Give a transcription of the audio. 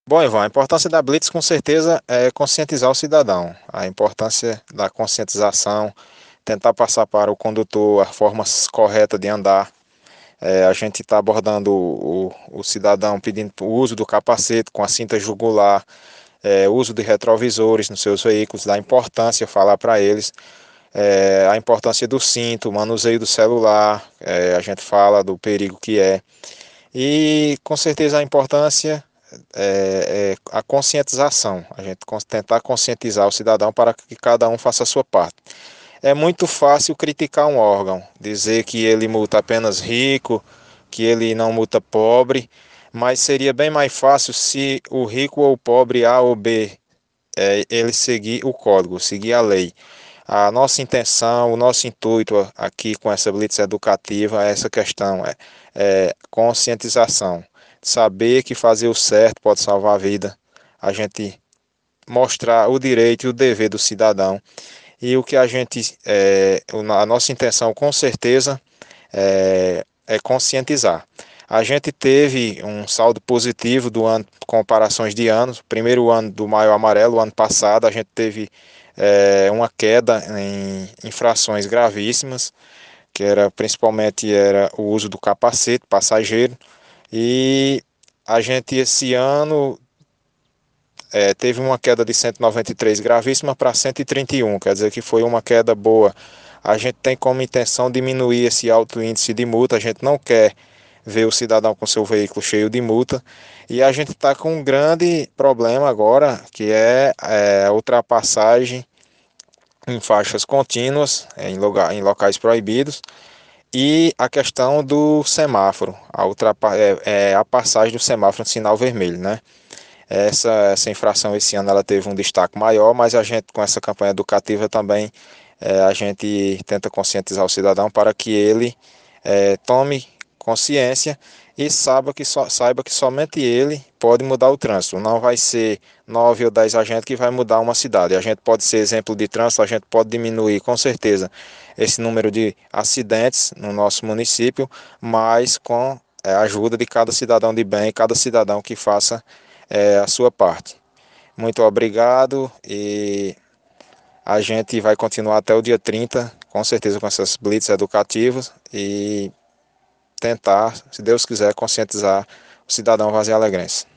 Bom, Ivan, a importância da Blitz com certeza é conscientizar o cidadão. A importância da conscientização, tentar passar para o condutor a forma correta de andar. A gente está abordando o cidadão pedindo o uso do capacete com a cinta jugular, uso de retrovisores nos seus veículos, da importância, falar para eles, a importância do cinto, o manuseio do celular, a gente fala do perigo que é. E com certeza a importância é a conscientização, a gente tentar conscientizar o cidadão para que cada um faça a sua parte. É muito fácil criticar um órgão, dizer que ele multa apenas rico, que ele não multa pobre, mas seria bem mais fácil se o rico ou o pobre A ou B, ele seguir o código, seguir a lei. A nossa intenção, o nosso intuito aqui com essa blitz educativa é essa questão, é conscientização. Saber que fazer o certo pode salvar a vida. A gente mostrar o direito e o dever do cidadão. E o que a nossa intenção com certeza é conscientizar. A gente teve um saldo positivo do ano, comparações de anos. Primeiro ano do Maio Amarelo, o ano passado, a gente teve uma queda em infrações gravíssimas, que era o uso do capacete passageiro. E a gente esse ano teve uma queda de 193 gravíssima para 131, quer dizer que foi uma queda boa. A gente tem como intenção diminuir esse alto índice de multa, a gente não quer ver o cidadão com seu veículo cheio de multa. E a gente está com um grande problema agora, que é a ultrapassagem em faixas contínuas, em locais proibidos, e a questão do semáforo, a passagem do semáforo no sinal vermelho, né? Essa infração esse ano ela teve um destaque maior, mas a gente com essa campanha educativa também a gente tenta conscientizar o cidadão para que ele tome consciência e saiba que somente ele pode mudar o trânsito. Não vai ser 9 ou 10 agentes que vai mudar uma cidade. A gente pode ser exemplo de trânsito, a gente pode diminuir com certeza esse número de acidentes no nosso município, mas com a ajuda de cada cidadão de bem, cada cidadão que faça a sua parte. Muito obrigado e a gente vai continuar até o dia 30, com certeza com essas blitz educativas e tentar, se Deus quiser, conscientizar o cidadão vazialegrense.